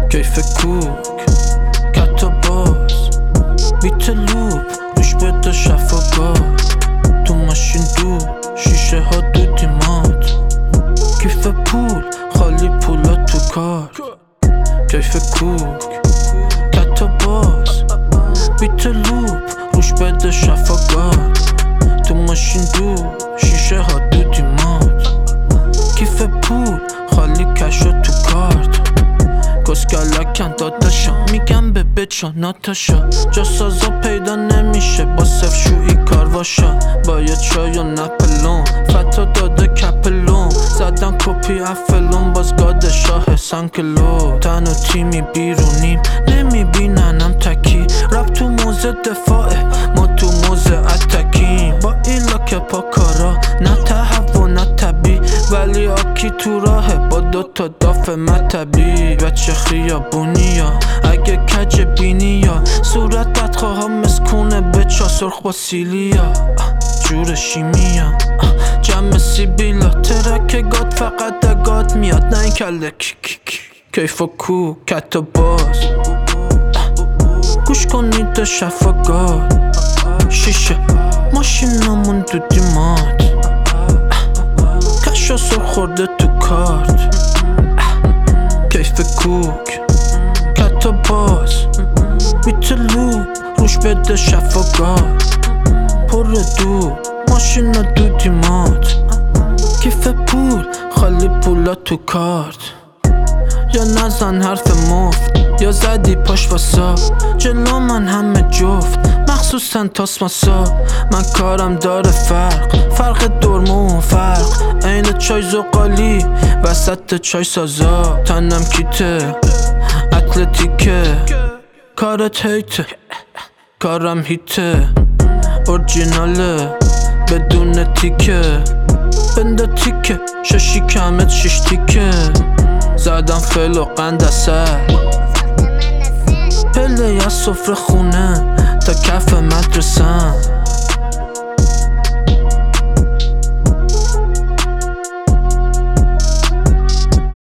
کیف کوک کت و باز بیت لوب روش بده شفاگاه تو ماشین دو شیشه ها دودیمات کیف پول خالی پولا تو کار کیف کوک کت و باز بیت لوب روش بده شفاگاه تو ماشین دو شیشه ها دودیمات کیف پول خالی کشو تو کارت کسکلکن داداشا میگم به بچا ناتاشا جا سازا پیدا نمیشه با صف شویی کارواشا با یه چای و نپلون فتا داده کپلون زدن کپی افلون باز گاد شاه سنکلو تن و تیمی بیرونیم نمیبیننم تکی رب تو موزه دفاعه ما تو موزه اتکیم با ایلا که پا کارا نه تهوع و نه طبی ولی آکی تو راهه با دوتا داف مطبی بچه خیابونیا اگه کج بینیا صورت بدخواه مسکونه بچا سرخ با سیلیا جور شیمیا جمع سیبیلا ترک گاد فقط گاد میاد نه این کله کیف و کو کت و باز گوش کنید شفاگاد شیشه ماشینامون دودیمات کشا سر خورده تو کارت کیف کوک کت و باز بیت لوب روش بده شفاگاه پر دو ماشین دودیمات کیف پول خالی پولا تو کارت یا نزن حرف مفت یا زدی پاش واسا جلو من همه جفت مخصوصا تاسماسا من کارم داره فرق درمون فرق عین چای زغالی وسط چای سازا تنم کیته اتلتیکه کارت هیته کارم هیته اورجیناله بدون تیکه بنده تیکه ششی کمت شش تیکه زدم فل و قند اصل پله یا سفره خونه تا کف مدرسم